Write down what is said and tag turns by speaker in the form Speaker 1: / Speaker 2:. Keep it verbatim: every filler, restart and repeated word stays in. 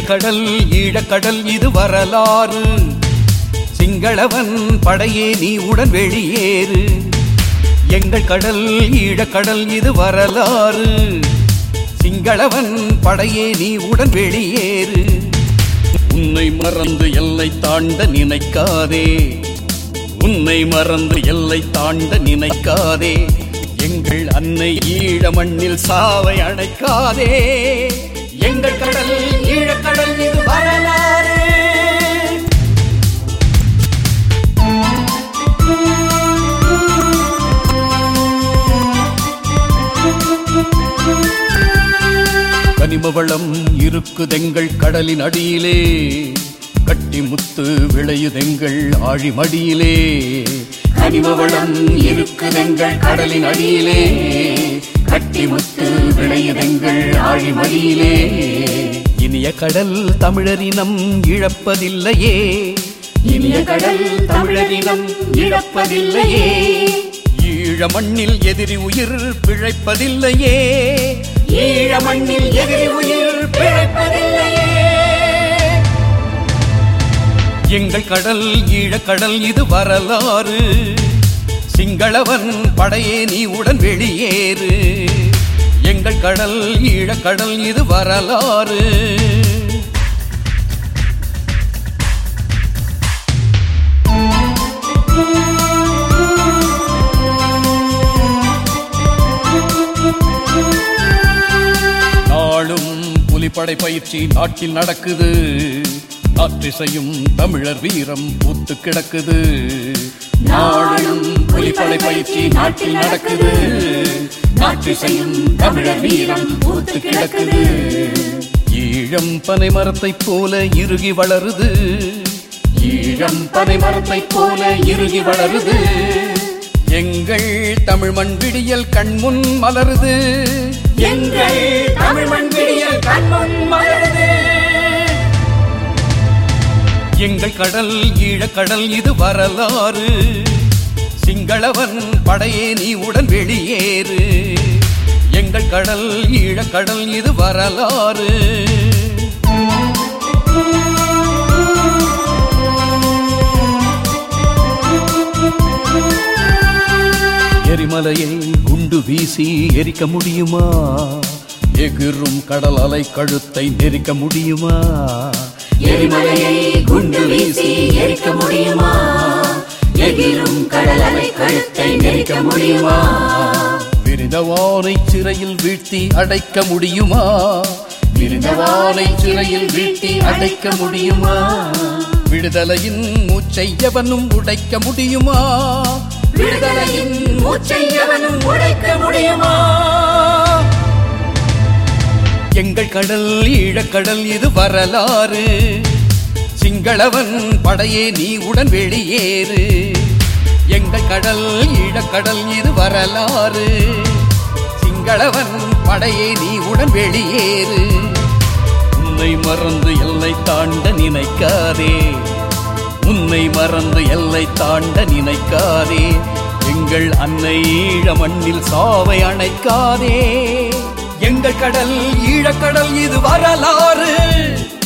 Speaker 1: கடல் ஈழக்கடல் இது வரலாறு. சிங்களவன் படையே நீ உடன் வெளியேறு. எங்கள் கடல் ஈழக்கடல் இது வரலாறு. சிங்களவன் படையே நீ உடன் வெளியேறு. உன்னை மறந்து எல்லை தாண்ட நினைக்காதே. உன்னை மறந்து எல்லை தாண்ட நினைக்காதே. எங்கள் அன்னை ஈழ மண்ணில் சாவை அணைக்காதே. எங்கள் கடல் ஈழக்கடல் இது வரலாறு. கனிமவளம் இருக்குதெங்கள் கடலின் அடியிலே. கட்டி முத்து விளையுதெங்கள் ஆழிமடியிலே. கனிமவளம் இருக்குதெங்கள் கடலின் அடியிலே. கட்டி முத்து விளையுதெங்கள் ஆழிமடியிலே. இனிய கடல் தமிழரினம் இழப்பதில்லையே. இனிய கடல் தமிழரினம் இழப்பதில்லையே. ஈழ மண்ணில் எதிரி உயிர் பிழைப்பதில்லையே. ஈழ மண்ணில் எதிரி உயிர் பிழைப்பதில்லையே. எங்கள் கடல் ஈழக்கடல் இது வரலாறு. சிங்களவன் படையே நீ உடன் வெளியேறு. எங்கள் கடல் ஈழக்கடல் இது வரலாறு. நாளும் புலிப்படை பயிற்சி நாட்டில் நடக்குது. நாற்றிசையும் தமிழர் வீரம் பூத்து கிடக்குது. நாளும் புலிப்படை பயிற்சி நாட்டில் நடக்குது. நாற்றிசையும் தமிழர் வீரம் பூத்து கிடக்குது. ஈழம் பனை மரத்தை போல இறுகி வளருது. ஈழம் பனை மரத்தை போல இறுகி வளருது. எங்கள் தமிழ் மண் விடியல் கண்முன் மலருது. எங்கள் தமிழ் மண் விடியல் கண்முன் மலருது. எங்கள் கடல் ஈழக்கடல் இது வரலாறு. சிங்களவன் படையே நீ உடன் வெளியேறு. எங்கள் கடல் ஈழக்கடல் இது வரலாறு. எரிமலையை குண்டு வீசி எரிக்க முடியுமா? எகிரும் கடல் அலை கழுத்தை நெரிக்க முடியுமா? எரிமலையை குண்டு வீசி எரிக்க முடியுமா? எகிரும் கடல் அலை கழுத்தை நெரிக்க முடியுமா? விருந்தவானை சிறையில் வீழ்த்தி அடைக்க முடியுமா? விருந்தவானை சிறையில் வீழ்த்தி அடைக்க முடியுமா? விடுதலையின் மூச்சை எவனும் உடைக்க முடியுமா? விடுதலையின் மூச்சை எவனும் உடைக்க முடியுமா? எங்கள் கடல் ஈழக்கடல் இது வரலாறு. சிங்களவன் படையே நீ உடன் வெளியேறு. எங்கள் கடல் ஈழக்கடல் இது வரலாறு. சிங்களவன் படையே நீ உடன் வெளியேறு. உன்னை மறந்து எல்லை தாண்ட நினைக்காதே. உன்னை மறந்து எல்லை தாண்ட நினைக்காதே. எங்கள் அன்னை ஈழ மண்ணில் சாவை அணைக்காதே. எங்கள் கடல் ஈழக்கடல் இது வரலாறு.